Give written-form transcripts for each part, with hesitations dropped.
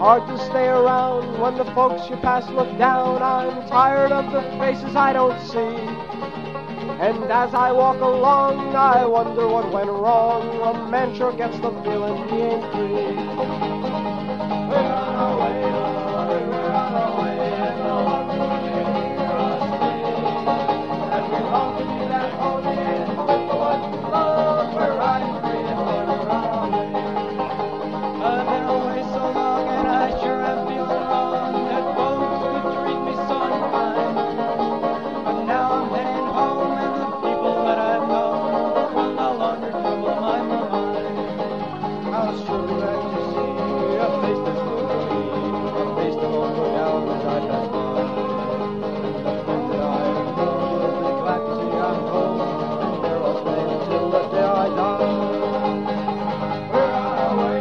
hard to stay around when the folks you pass look down. I'm tired of the faces I don't see, and as I walk along, I wonder what went wrong. A man sure gets the feeling he ain't free. We're on our way, we're on our way, and the longer we hear us sing, and we long to be that home again with the ones we love. We're riding free and we're on our way. I've been away so long, and I sure am feeling wrong that folks could treat me so unkind. But now I'm heading home, and the people that I've known will no longer trouble my mind. How surely that you see a face that's good to me, a face that won't go down as I pass by. And the friends that I have known will be glad to see I'm home, and there I'll stay until the day I die. We're on our way,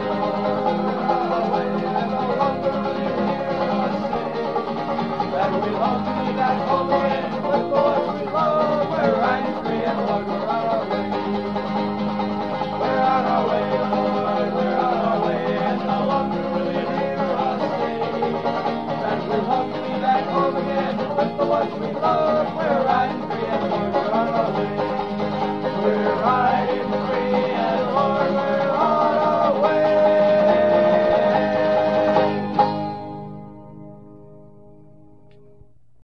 and the longer we hear us sing, that we long to be back home again with the ones we love. We're riding free and Lord, we're on our way. We're on our way, Lord, we're on our way, and the longer we hear us sing, that we long to be back home again with the ones we love. We're riding free.